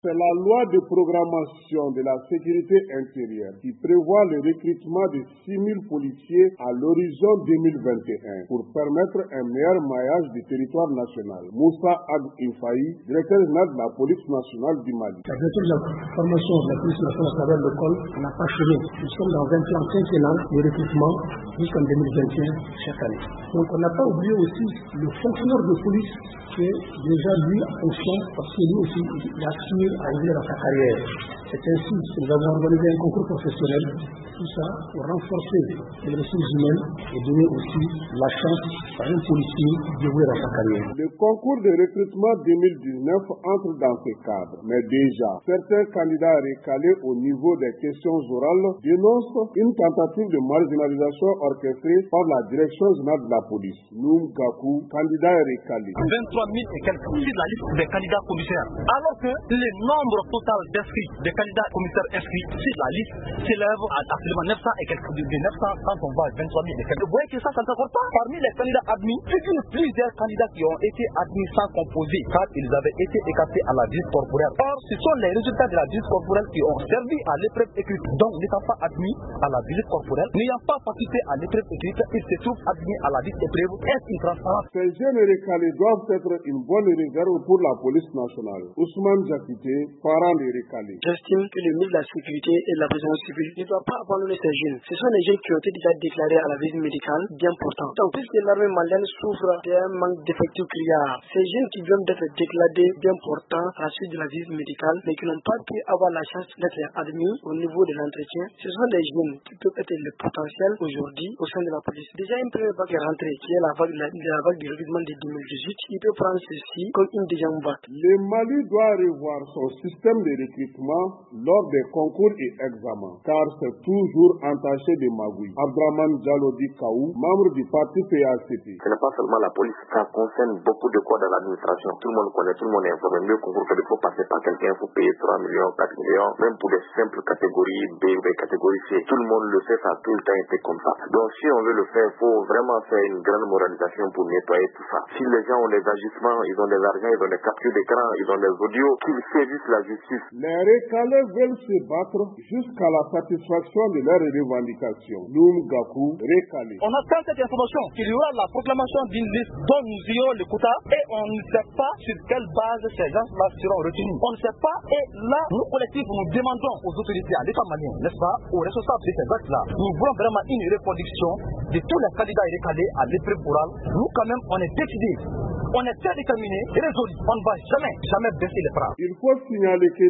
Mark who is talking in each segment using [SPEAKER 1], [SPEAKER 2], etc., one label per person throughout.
[SPEAKER 1] C'est la loi de programmation de la sécurité intérieure qui prévoit le recrutement de 6 000 policiers à l'horizon 2021 pour permettre un meilleur maillage du territoire national. Moussa Ag Infaï, directeur général de la police nationale du Mali.
[SPEAKER 2] La direction de la formation de la police nationale à travers l'école n'a pas changé. Nous sommes dans un plan quinquennal de recrutement jusqu'en 2021 chaque année. Donc on n'a pas oublié aussi le fonctionnaire de police qui est déjà lui en fonction parce que lui aussi il aspire à arriver dans sa carrière. C'est ainsi que nous avons organisé un concours professionnel, tout ça pour renforcer les ressources humaines et donner aussi la chance à un policier d'évoluer dans sa carrière.
[SPEAKER 1] Le concours de recrutement 2019 entre dans ce cadre, mais déjà, certains candidats recalés au niveau des questions orales dénoncent une tentative de marginalisation orchestrée par la direction générale de la police. Noum Gakou, candidat recalé.
[SPEAKER 3] 23 000 et quelques sur la liste des candidats commissaires, alors que le nombre total d'inscrits, des candidats commissaires inscrits sur la liste s'élève à absolument 900 et quelques, de 900 quand on va à 23 000 et quelques. Vous voyez que ça ne s'accorde pas. Parmi les candidats admis, plusieurs candidats qui ont été admis sans composer, car ils avaient été écartés à la visite corporelle. Or, ce sont les résultats de la visite corporelle qui ont servi à l'épreuve écrite. Donc, n'étant pas admis à la visite corporelle, n'ayant pas participé à l'épreuve écrite, ils se trouvent admis à la visite épreuve. Est-ce une transparence?
[SPEAKER 1] Ces jeunes recalés doivent être une bonne réserve pour la police nationale. Ousmane Jakité, parent des recalés.
[SPEAKER 4] J'estime que le ministre de la Sécurité et de la Présidence civile ne doit pas abandonner ces jeunes. Ce sont des jeunes qui ont été déjà déclarés à la visite médicale bien portants. Donc, puisque l'armée malienne souffre d'un manque d'effectifs criards, ces jeunes qui viennent d'être déclarés bien portants à la suite de la visite médicale, mais qui n'ont pas pu avoir la chance d'être admis au niveau de l'entretien, ce sont des jeunes qui peuvent être le potentiel aujourd'hui au sein de la police. Déjà, une première vague est rentrée, qui est la vague du recrutement de 2018. Il peut prendre ceci comme une deuxième vague.
[SPEAKER 1] Le Mali doit revoir son système de recrutement lors des concours et examens, car c'est toujours entaché de magouilles. Abdraman Jalodi Kaou, membre du parti PACP.
[SPEAKER 5] Ce n'est pas seulement la police, ça concerne beaucoup de corps dans l'administration. Tout le monde connaît, tout le monde est informé. Le concours, il faut passer par quelqu'un, il faut payer 3 millions, 4 millions, même pour des simples catégories B ou des catégories C. Tout le monde le sait, ça a tout le temps été comme ça. Donc si on veut le faire, il faut vraiment faire une grande moralisation pour nettoyer tout ça. Si les gens ont des agissements, ils ont des argents, ils ont des captures d'écran, ils ont des audios, qu'ils saisissent la justice.
[SPEAKER 1] Les recalés veulent se battre jusqu'à la satisfaction de leurs revendications. Noum Gakou, recalé.
[SPEAKER 3] On attend cette information qu'il y aura la proclamation d'une liste dont nous irons le quota et on ne sait pas sur quelle base ces gens-là seront retenus. On ne sait pas et là, nous collectifs, nous demandons aux autorités, à l'État malien, n'est-ce pas, aux responsables de ces actes-là, nous voulons vraiment une reproduction de tous les candidats recalés à l'épreuve orale. Nous, quand même, on est décidés. On est très déterminés et résolus. On ne va jamais baisser les bras.
[SPEAKER 1] Il faut signaler que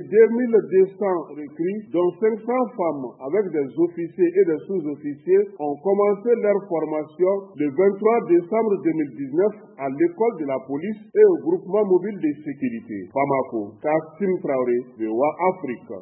[SPEAKER 1] 2200 recrues, dont 500 femmes avec des officiers et des sous-officiers, ont commencé leur formation le 23 décembre 2019 à l'école de la police et au groupement mobile de sécurité. Bamako, Kassim Traoré, VOA Afrique.